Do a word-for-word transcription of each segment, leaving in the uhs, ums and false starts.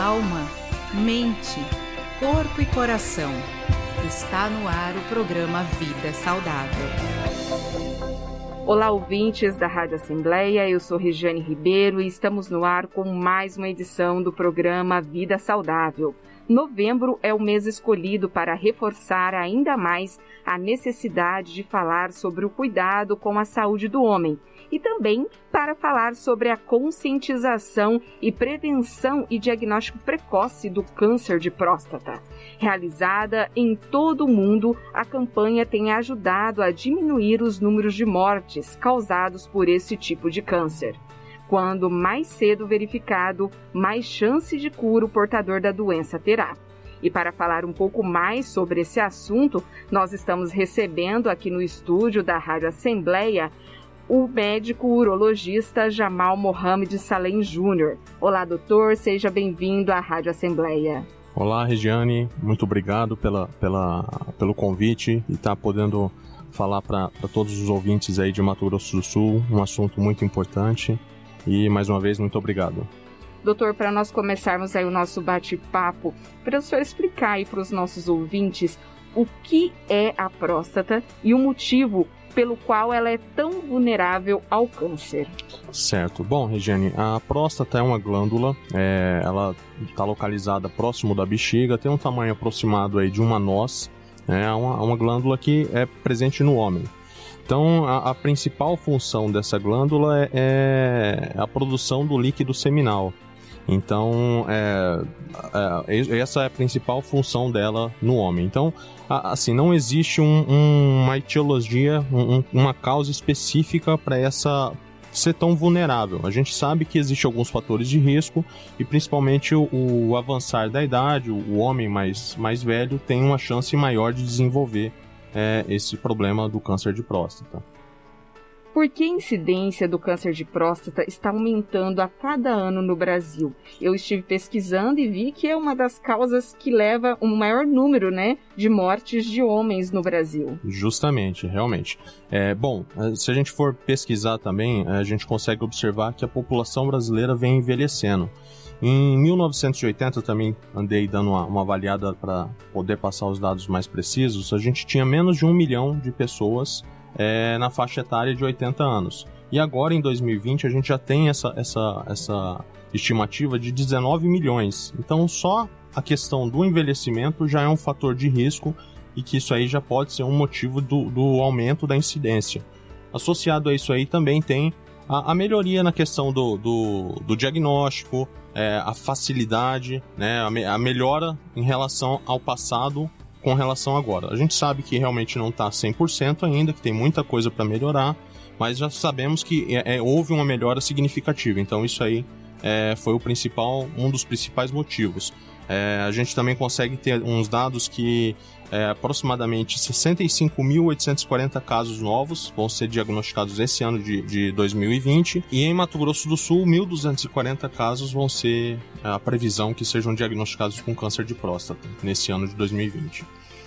alma, mente, corpo e coração. Está no ar o programa Vida Saudável. Olá, ouvintes da Rádio Assembleia, eu sou Regiane Ribeiro e estamos no ar com mais uma edição do programa Vida Saudável. Novembro é o mês escolhido para reforçar ainda mais a necessidade de falar sobre o cuidado com a saúde do homem e também para falar sobre a conscientização e prevenção e diagnóstico precoce do câncer de próstata. Realizada em todo o mundo, a campanha tem ajudado a diminuir os números de mortes causados por esse tipo de câncer. Quando mais cedo verificado, mais chance de cura o portador da doença terá. E para falar um pouco mais sobre esse assunto, nós estamos recebendo aqui no estúdio da Rádio Assembleia o médico urologista Jamal Mohamed Salem Júnior. Olá, doutor, seja bem-vindo à Rádio Assembleia. Olá, Regiane, muito obrigado pela, pela, pelo convite e estar tá podendo falar para todos os ouvintes aí de Mato Grosso do Sul, um assunto muito importante. E, mais uma vez, muito obrigado. Doutor, para nós começarmos aí o nosso bate-papo, para o senhor explicar aí para os nossos ouvintes o que é a próstata e o motivo pelo qual ela é tão vulnerável ao câncer. Certo. Bom, Regiane, a próstata é uma glândula, é, ela está localizada próximo da bexiga, tem um tamanho aproximado aí de uma noz, é uma, uma glândula que é presente no homem. Então, a, a principal função dessa glândula é, é a produção do líquido seminal. Então, é, é, essa é a principal função dela no homem. Então, a, assim, não existe um, um, uma etiologia, um, uma causa específica para essa ser tão vulnerável. A gente sabe que existem alguns fatores de risco e, principalmente, o, o avançar da idade, o, o homem mais, mais velho tem uma chance maior de desenvolver É esse problema do câncer de próstata. Por que a incidência do câncer de próstata está aumentando a cada ano no Brasil? Eu estive pesquisando e vi que é uma das causas que leva um maior número, né, de mortes de homens no Brasil. Justamente, realmente. É, bom, se a gente for pesquisar também, a gente consegue observar que a população brasileira vem envelhecendo. Em mil novecentos e oitenta, também andei dando uma, uma avaliada para poder passar os dados mais precisos, a gente tinha menos de um milhão de pessoas é, na faixa etária de oitenta anos. E agora, em dois mil e vinte, a gente já tem essa, essa, essa estimativa de dezenove milhões. Então, só a questão do envelhecimento já é um fator de risco e que isso aí já pode ser um motivo do, do aumento da incidência. Associado a isso aí também tem a, a melhoria na questão do, do, do diagnóstico, É, a facilidade, né, a, me- a melhora em relação ao passado com relação a agora. A gente sabe que realmente não está cem por cento ainda, que tem muita coisa para melhorar, mas já sabemos que é, é, houve uma melhora significativa. Então isso aí é, foi o principal, um dos principais motivos. É, a gente também consegue ter uns dados que é, aproximadamente sessenta e cinco mil oitocentos e quarenta casos novos vão ser diagnosticados esse ano de, de dois mil e vinte, e em Mato Grosso do Sul, mil duzentos e quarenta casos vão ser a previsão que sejam diagnosticados com câncer de próstata nesse ano de dois mil e vinte.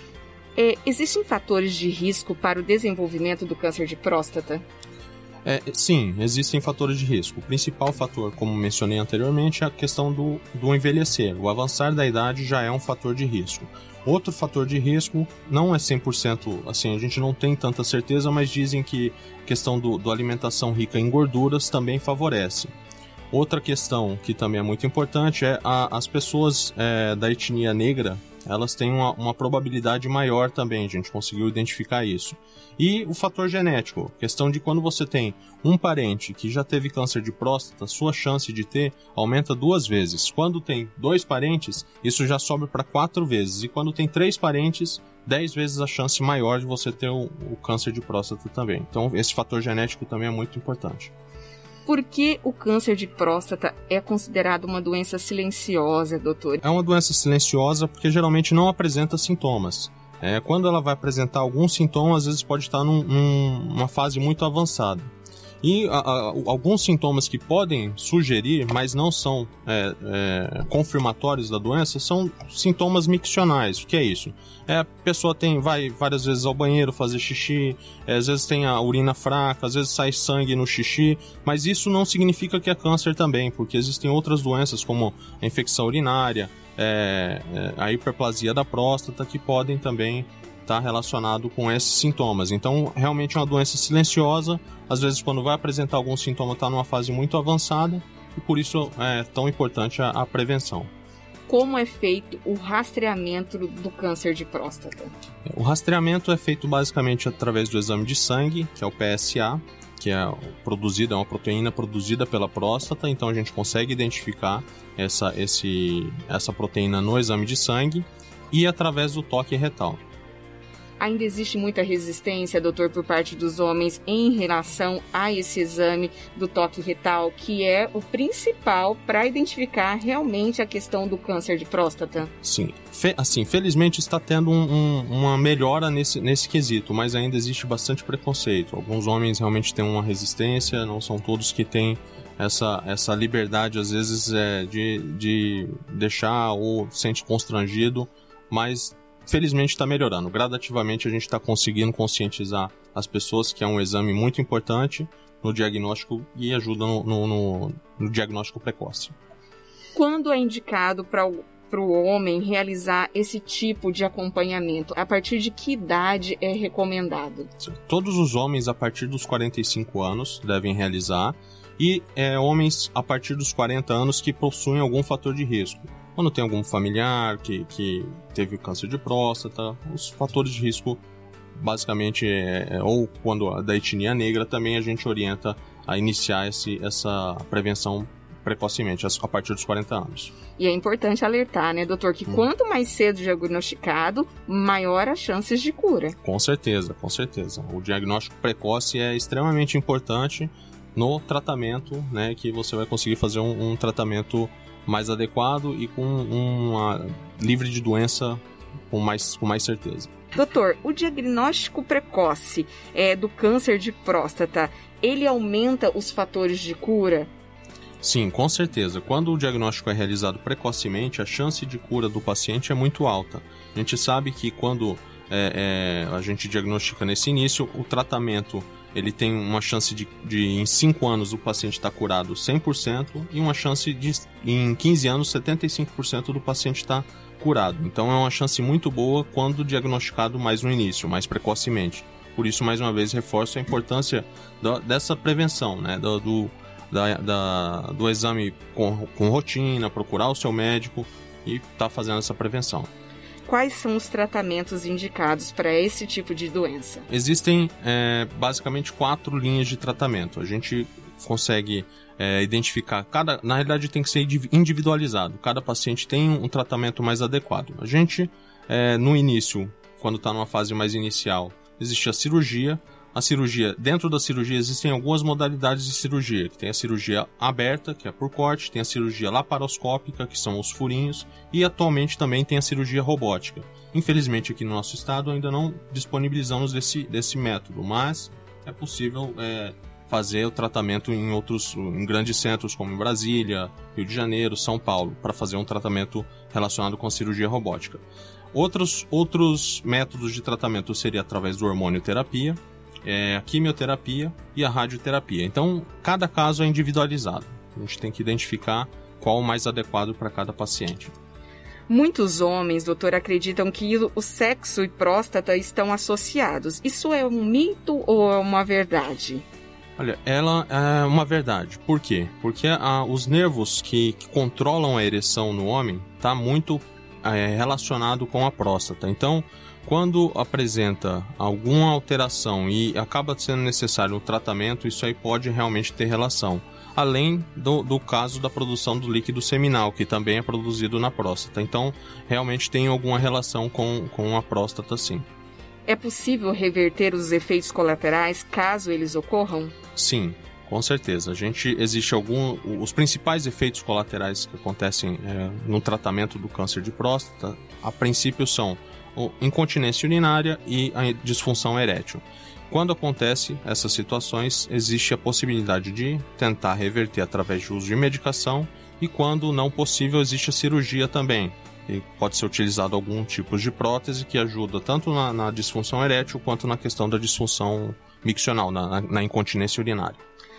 É, existem fatores de risco para o desenvolvimento do câncer de próstata? É, sim, existem fatores de risco. O principal fator, como mencionei anteriormente, é a questão do, do envelhecer. O avançar da idade já é um fator de risco. Outro fator de risco não é cem por cento, assim, a gente não tem tanta certeza, mas dizem que a questão do, do alimentação rica em gorduras também favorece. Outra questão que também é muito importante é a, as pessoas é, da etnia negra, elas têm uma, uma probabilidade maior também, a gente conseguiu identificar isso. E o fator genético, questão de quando você tem um parente que já teve câncer de próstata, sua chance de ter aumenta duas vezes. Quando tem dois parentes, isso já sobe para quatro vezes. E quando tem três parentes, dez vezes a chance maior de você ter o, o câncer de próstata também. Então esse fator genético também é muito importante. Por que o câncer de próstata é considerado uma doença silenciosa, doutor? É uma doença silenciosa porque geralmente não apresenta sintomas. É, quando ela vai apresentar algum sintoma, às vezes pode estar num, num, numa fase muito avançada. E a, a, alguns sintomas que podem sugerir, mas não são é, é, confirmatórios da doença, são sintomas miccionais. O que é isso? É, a pessoa tem, vai várias vezes ao banheiro fazer xixi, é, às vezes tem a urina fraca, às vezes sai sangue no xixi, mas isso não significa que é câncer também, porque existem outras doenças como a infecção urinária, é, é, a hiperplasia da próstata, que podem também estar relacionado com esses sintomas. Então, realmente é uma doença silenciosa, às vezes quando vai apresentar algum sintoma está numa fase muito avançada, e por isso é tão importante a, a prevenção. Como é feito o rastreamento do câncer de próstata? O rastreamento é feito basicamente através do exame de sangue, que é o P S A, que é produzido, é uma proteína produzida pela próstata, então a gente consegue identificar essa, esse, essa proteína no exame de sangue, e através do toque retal. Ainda existe muita resistência, doutor, por parte dos homens em relação a esse exame do toque retal, que é o principal para identificar realmente a questão do câncer de próstata? Sim, Fe, assim, felizmente está tendo um, um, uma melhora nesse, nesse quesito, mas ainda existe bastante preconceito. Alguns homens realmente têm uma resistência, não são todos que têm essa, essa liberdade, às vezes, é, de, de deixar ou sente constrangido, mas felizmente está melhorando. Gradativamente a gente está conseguindo conscientizar as pessoas que é um exame muito importante no diagnóstico e ajuda no, no, no, no diagnóstico precoce. Quando é indicado para o homem realizar esse tipo de acompanhamento? A partir de que idade é recomendado? Todos os homens a partir dos quarenta e cinco anos devem realizar, e é, homens a partir dos quarenta anos que possuem algum fator de risco. Quando tem algum familiar que, que teve câncer de próstata, os fatores de risco, basicamente, é, ou quando da etnia negra, também a gente orienta a iniciar esse, essa prevenção precocemente, a partir dos quarenta anos. E é importante alertar, né, doutor, que hum. quanto mais cedo diagnosticado, maior as chances de cura. Com certeza, com certeza. O diagnóstico precoce é extremamente importante no tratamento, né, que você vai conseguir fazer um, um tratamento mais adequado e com uma livre de doença com mais, com mais certeza. Doutor, o diagnóstico precoce é, do câncer de próstata, ele aumenta os fatores de cura? Sim, com certeza. Quando o diagnóstico é realizado precocemente, a chance de cura do paciente é muito alta. A gente sabe que quando é, é, a gente diagnostica nesse início, o tratamento ele tem uma chance de, de em cinco anos o paciente estar curado cem por cento e uma chance de, em quinze anos, setenta e cinco por cento do paciente estar curado. Então é uma chance muito boa quando diagnosticado mais no início, mais precocemente. Por isso, mais uma vez, reforço a importância da, dessa prevenção, né? do, do, da, da, do exame com, com rotina, procurar o seu médico e estar tá fazendo essa prevenção. Quais são os tratamentos indicados para esse tipo de doença? Existem é, basicamente quatro linhas de tratamento. A gente consegue é, identificar, cada, na realidade tem que ser individualizado. Cada paciente tem um tratamento mais adequado. A gente, é, no início, quando está numa fase mais inicial, existe a cirurgia. A cirurgia, dentro da cirurgia existem algumas modalidades de cirurgia, que tem a cirurgia aberta, que é por corte, tem a cirurgia laparoscópica, que são os furinhos, e atualmente também tem a cirurgia robótica. Infelizmente aqui no nosso estado ainda não disponibilizamos desse, desse método, mas é possível é, fazer o tratamento em outros, em grandes centros como em Brasília, Rio de Janeiro, São Paulo, para fazer um tratamento relacionado com a cirurgia robótica. Outros, outros métodos de tratamento seria através do hormonioterapia, É, a quimioterapia e a radioterapia. Então, cada caso é individualizado. A gente tem que identificar qual o mais adequado para cada paciente. Muitos homens, doutor, acreditam que o sexo e próstata estão associados. Isso é um mito ou é uma verdade? Olha, ela é uma verdade. Por quê? Porque ah, os nervos que, que controlam a ereção no homem estão muito é, relacionados com a próstata. Então, quando apresenta alguma alteração e acaba sendo necessário um tratamento, isso aí pode realmente ter relação. Além do, do caso da produção do líquido seminal, que também é produzido na próstata. Então, realmente tem alguma relação com, com a próstata, sim. É possível reverter os efeitos colaterais caso eles ocorram? Sim, com certeza. A gente, existe algum, os principais efeitos colaterais que acontecem é, no tratamento do câncer de próstata, a princípio são incontinência urinária e a disfunção erétil. Quando acontece essas situações, existe a possibilidade de tentar reverter através de uso de medicação e, quando não possível, existe a cirurgia também. E pode ser utilizado algum tipo de prótese que ajuda tanto na, na disfunção erétil quanto na questão da disfunção miccional, na, na incontinência urinária.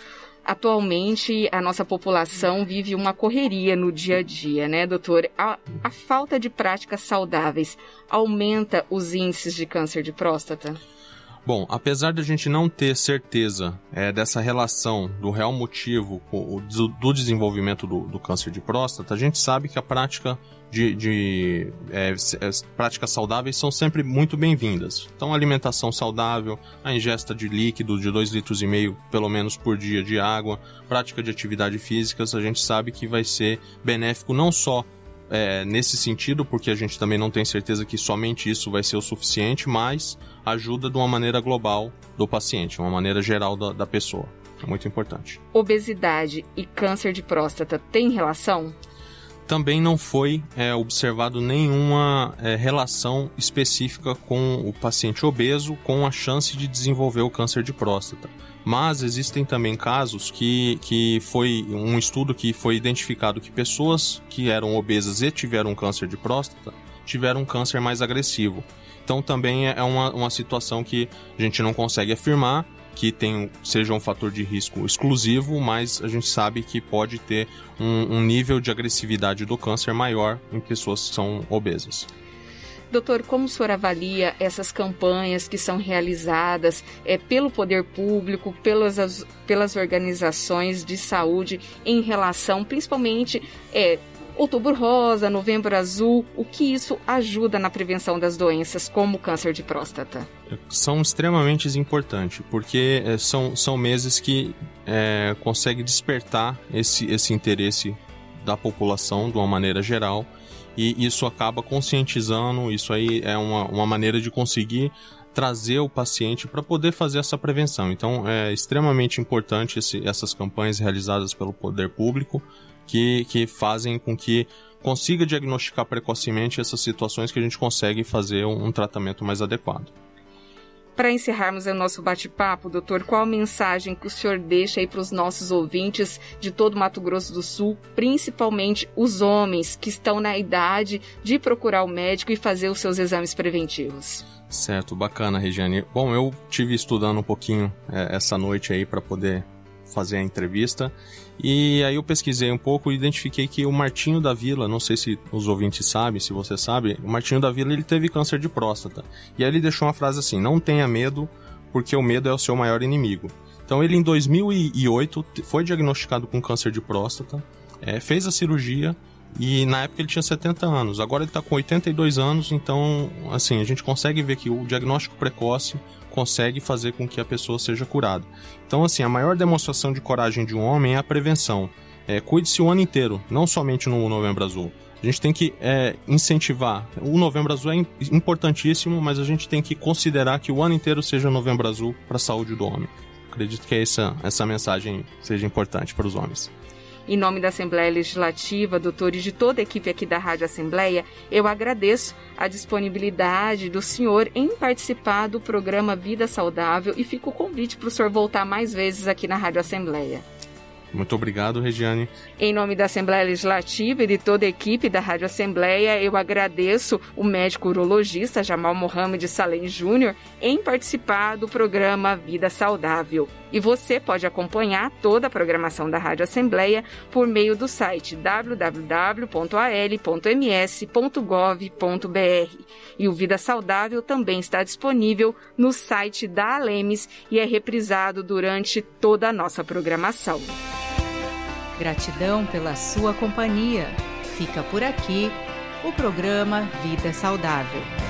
Atualmente, a nossa população vive uma correria no dia a dia, né, doutor? A, a falta de práticas saudáveis aumenta os índices de câncer de próstata? Bom, apesar de a gente não ter certeza é, dessa relação do real motivo do, do desenvolvimento do, do câncer de próstata, a gente sabe que a prática de, de é, práticas saudáveis são sempre muito bem-vindas. Então, alimentação saudável, a ingesta de líquido de dois litros e meio, pelo menos por dia, de água, prática de atividade física, a gente sabe que vai ser benéfico não só É, nesse sentido, porque a gente também não tem certeza que somente isso vai ser o suficiente, mas ajuda de uma maneira global do paciente, uma maneira geral da, da pessoa. É muito importante. Obesidade e câncer de próstata têm relação? Também não foi é, observado nenhuma é, relação específica com o paciente obeso com a chance de desenvolver o câncer de próstata. Mas existem também casos que, que foi um estudo que foi identificado que pessoas que eram obesas e tiveram câncer de próstata tiveram um câncer mais agressivo. Então também é uma, uma situação que a gente não consegue afirmar que tem, seja um fator de risco exclusivo, mas a gente sabe que pode ter um, um nível de agressividade do câncer maior em pessoas que são obesas. Doutor, como o senhor avalia essas campanhas que são realizadas é, pelo poder público, pelas, as, pelas organizações de saúde em relação, principalmente, é, Outubro Rosa, Novembro Azul, o que isso ajuda na prevenção das doenças como o câncer de próstata? São extremamente importantes, porque é, são, são meses que é, conseguem despertar esse, esse interesse da população de uma maneira geral. E isso acaba conscientizando, isso aí é uma, uma maneira de conseguir trazer o paciente para poder fazer essa prevenção. Então, é extremamente importante esse, essas campanhas realizadas pelo poder público que, que fazem com que consiga diagnosticar precocemente essas situações que a gente consegue fazer um, um tratamento mais adequado. Para encerrarmos o nosso bate-papo, doutor, qual a mensagem que o senhor deixa aí para os nossos ouvintes de todo Mato Grosso do Sul, principalmente os homens que estão na idade de procurar o médico e fazer os seus exames preventivos? Certo, bacana, Regiane. Bom, eu tive estudando um pouquinho é, essa noite aí para poder fazer a entrevista. E aí eu pesquisei um pouco e identifiquei que o Martinho da Vila, não sei se os ouvintes sabem, se você sabe, o Martinho da Vila ele teve câncer de próstata. E aí ele deixou uma frase assim: não tenha medo, porque o medo é o seu maior inimigo. Então ele em dois mil e oito foi diagnosticado com câncer de próstata, é, fez a cirurgia e na época ele tinha setenta anos. Agora ele está com oitenta e dois anos, então assim, a gente consegue ver que o diagnóstico precoce consegue fazer com que a pessoa seja curada. Então, assim, a maior demonstração de coragem de um homem é a prevenção. É, cuide-se o ano inteiro, não somente no Novembro Azul. A gente tem que é, incentivar. O Novembro Azul é importantíssimo, mas a gente tem que considerar que o ano inteiro seja Novembro Azul para a saúde do homem. Acredito que essa, essa mensagem seja importante para os homens. Em nome da Assembleia Legislativa, doutor, e de toda a equipe aqui da Rádio Assembleia, eu agradeço a disponibilidade do senhor em participar do programa Vida Saudável e fica o convite para o senhor voltar mais vezes aqui na Rádio Assembleia. Muito obrigado, Regiane. Em nome da Assembleia Legislativa e de toda a equipe da Rádio Assembleia, eu agradeço o médico urologista Jamal Mohamed Salem Júnior em participar do programa Vida Saudável. E você pode acompanhar toda a programação da Rádio Assembleia por meio do site w w w ponto a l ponto m s ponto gov ponto b r. E o Vida Saudável também está disponível no site da Alemes e é reprisado durante toda a nossa programação. Gratidão pela sua companhia. Fica por aqui o programa Vida Saudável.